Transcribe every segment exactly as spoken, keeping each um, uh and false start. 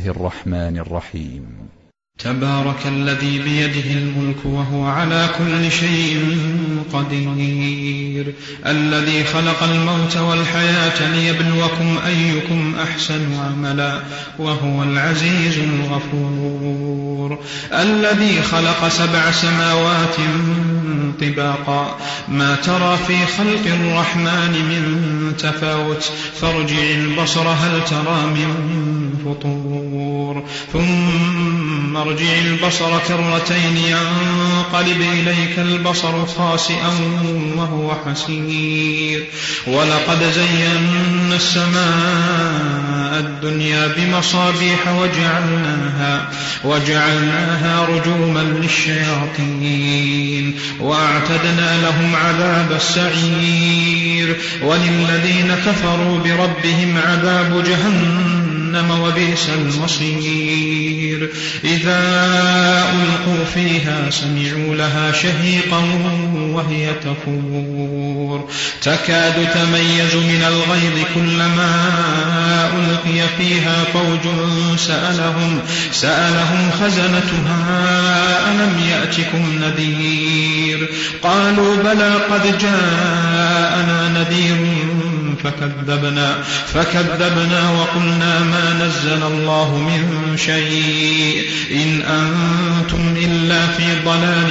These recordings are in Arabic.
الرحمن الرحيم. تبارك الذي بيده الملك وهو على كل شيء قدير، الذي خلق الموت والحياة ليبلوكم أيكم أحسن عملا وهو العزيز الغفور، الذي خلق سبع سماوات طباقا ما ترى في خلق الرحمن من تفاوت فارجع البصر هل ترى من فطور، ثم ارجع البصر كرتين ينقلب إليك البصر خاسئا وهو حسير، ولقد زينا السماء الدنيا بمصابيح وجعلناها, وجعلناها رجوما للشياطين وأعتدنا لهم عذاب السعير، وللذين كفروا بربهم عذاب جهنم وبئس المصير، إذا ألقوا فيها سمعوا لها شهيقا وهي تفور تكاد تميز من الغيظ كلما ألقي فيها فوج سألهم, سألهم خزنتها ألم يأتكم نذير، قالوا بلى قد جاءنا نذير فكذبنا, فكذبنا وقلنا ما نزل الله من شيء إن أنتم إلا في ضلال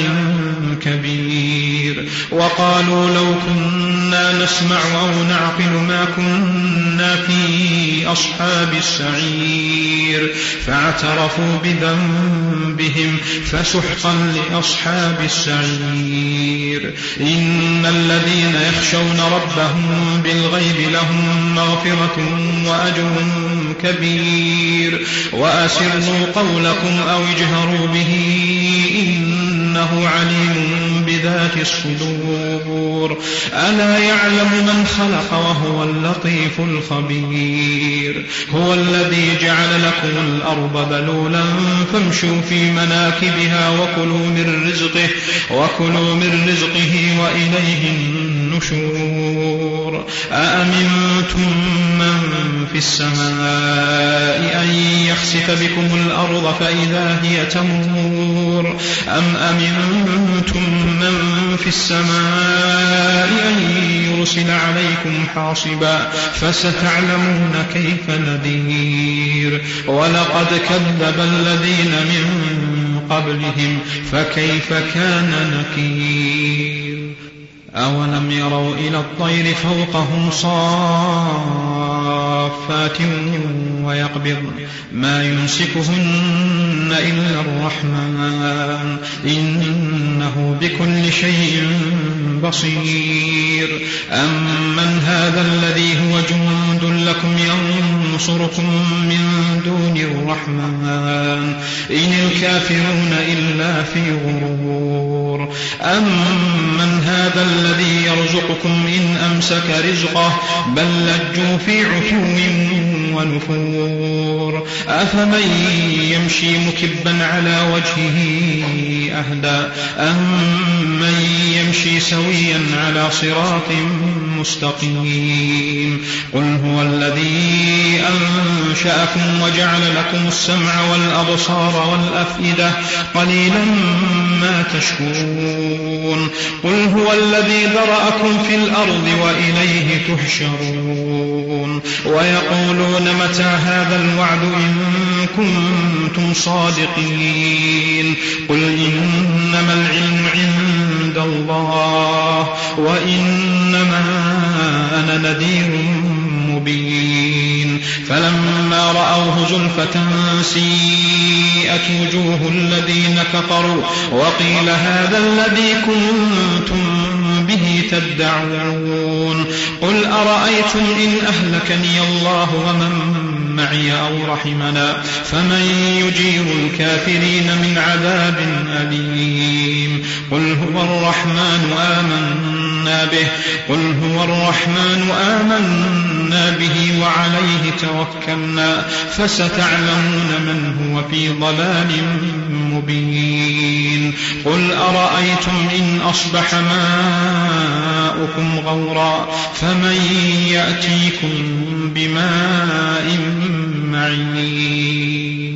كبير، وقالوا لو كنا نسمع أو نعقل ما كنا في أصحاب السعير، فاعترفوا بذنبهم فسحقا لأصحاب السعير، إن الذين يخشون ربهم بالغيب لهم مغفرة وأجر كبير، وأسروا قولكم أو اجهروا به إنه عليم بذات الصدور، ألا يعلم من خلق وهو اللطيف الخبير، هو الذي جعل لكم الأرض ذلولا فامشوا في مناكبها وكلوا من رزقه, وكلوا من رزقه وإليه النشور، أأمنتم من في السماء أن يخسف بكم الأرض فإذا هي تمور، أم أمنتم من في السماء أن يرسل عليكم حاصبا فستعلمون كيف نذير، ولقد كذب الذين من قبلهم فكيف كان نكير، أولم يروا إلى الطير فوقهم صافات ويقبضن ما يمسكهن إلا الرحمن إنه بكل شيء بصير، أمن هذا الذي هو جند لكم ينصركم من دون الرحمن إن الكافرون إلا في غرور، أمن هذا الذي يرزقكم إن أمسك رزقه بل لجوا في عتو ونفور، أفمن يمشي مكبا على وجهه أهدى أمن يمشي سويا على صراط مستقيم، قل هو الذي أنشأكم وجعل لكم السمع والأبصار والأفئدة قليلا ما تشكرون، قل هو الذي ذرأكم في الأرض وإليه تحشرون، ويقولون متى هذا الوعد إن كنتم صادقين، قل إنما العلم عند الله وإنما أنا نذير مبين، فلما رأوه زلفة سيئت وجوه الذين كفروا وقيل هذا الذي كنتم به تدعون، قل أرأيتم إن أهلكني الله ومن معي أو رحمنا فمن يجير الكافرين من عذاب أليم، قل هو الرحمن آمنا به قل هو الرحمن آمنا به وعليه توكلنا فستعلمون من هو في ضلال مبين، قل أرأيتم إن أصبح ماؤكم غورا فمن يأتيكم بماء معين.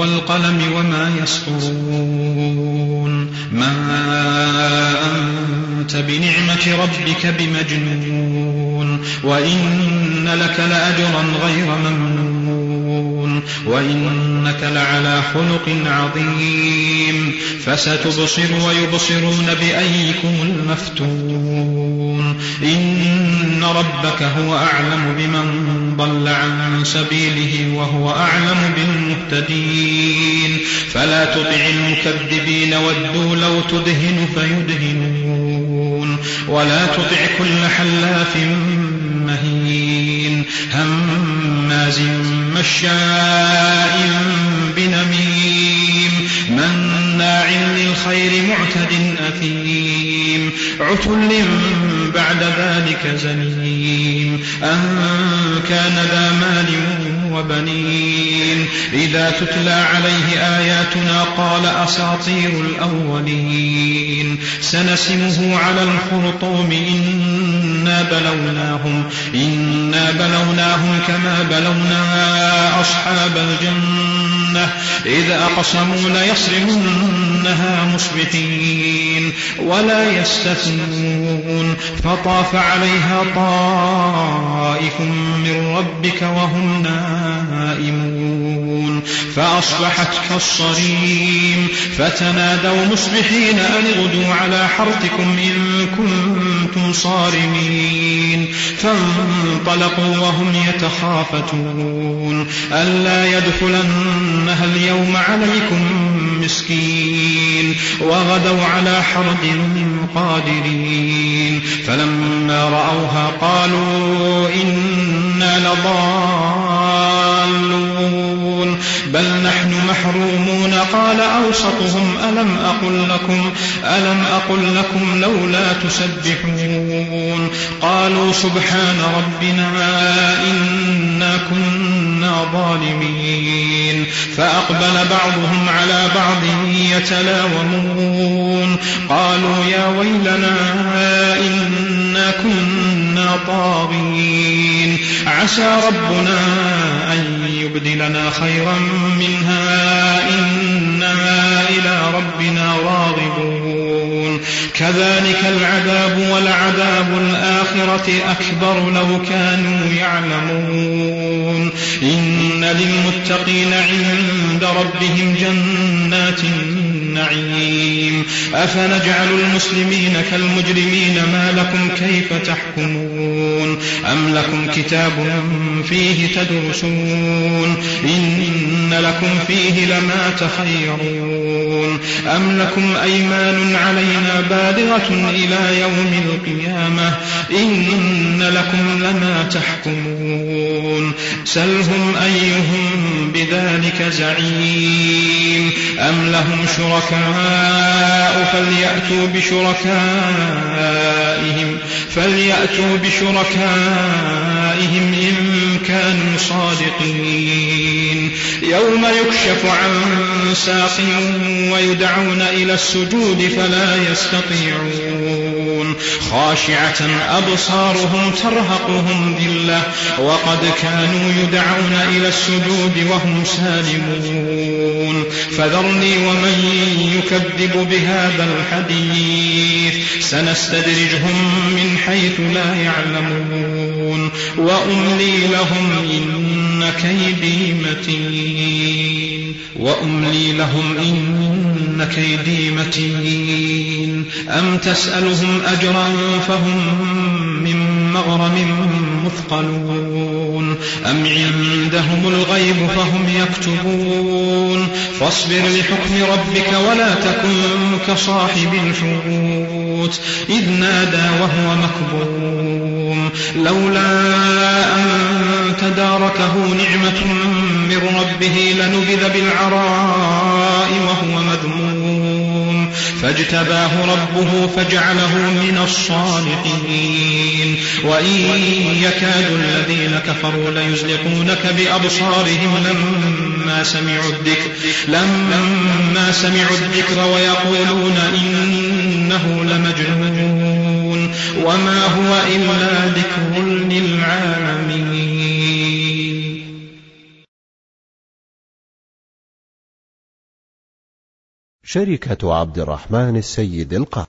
والقلم وما يسطرون ما أنت بنعمة ربك بمجنون وإن لك لأجرا غير ممنون وإنك لعلى خلق عظيم فستبصر ويبصرون بأيكم المفتون إن ربك هو أعلم بمن ضل عن سبيله وهو أعلم بالمهتدين فلا تطع المكذبين ودوا لو تدهن فيدهنون ولا تطع كل حلاف مهين هماز مشاء بنميم مناع للخير معتد أثيم عتل بعد ذلك زنيم أن كان ذا مال وبنين إذا تتلى عليه آياتنا قال أساطير الأولين سنسمه على الخرطوم إنا بلوناهم إنا بلوناهم كما بلونا أصحاب الجنة إذ أقسموا ليصرمنها مصبحين ولا يستثنون فطاف عليها طائف من ربك وهم نائمون فأصبحت كالصريم فتنادوا مصبحين أن اغدوا على حرثكم إن كنتم صارمين فانطلقوا وهم يتخافتون ألا يدخلنها اليوم عليكم مسكين وغدوا على حرد قادرين فلما رأوها قالوا إنا لضالون بل نحن محرومون قال أوسطهم ألم أقل لكم ألم أقل لكم لولا تسبحون قالوا سبحان ربنا إنا كنا ظالمين فأقبل بعضهم على بعض يتلاومون قالوا يا ويلنا إنا كنا طاغين عسى ربنا أن يبدلنا خيرا منها إنا إلى ربنا راغبون كذلك العذاب ولعذاب الآخرة أكبر لو كانوا يعلمون إن للمتقين عند ربهم جنات النعيم أفنجعل المسلمين كالمجرمين ما لكم كيف تحكمون أم لكم كتاب فيه تدرسون إن لكم فيه لما تخيرون أم لكم أيمان علينا بالغة إلى يوم القيامة إن لكم لما تحكمون سلهم أيهم بذلك زعيم أم لهم شركاء فليأتوا بشركائهم فليأتوا بشركائهم إن كانوا صادقين يوم يكشف عن ساق ويدعون إلى السجود فلا يستطيعون خاشعة أبصارهم ترهقهم ذلة وقد كانوا يدعون إلى السجود وهم سالمون فذرني ومن يكذب بهذا الحديث سنستدرجهم من حيث لا يعلمون وأملي لهم إن كيدي متين وأملي لهم إن كيدي متين أم تسألهم أجرا فهم من مغرم مثقلون أم عندهم الغيب فهم يكتبون فاصبر لحكم ربك ولا تكن كصاحب الحوت إذ نادى وهو مكظوم لولا أن تداركه نعمة من ربه لنبذ بالعراء وهو مذموم فاجتباه ربه فجعله من الصالحين وإن يكاد الذين كفروا ليزلقونك بأبصارهم لما سمعوا الذكر لما سمعوا الذكر ويقولون إنه لمجنون وما هو إلا ذكر للعالمين. شركة عبد الرحمن السيد القاهرة.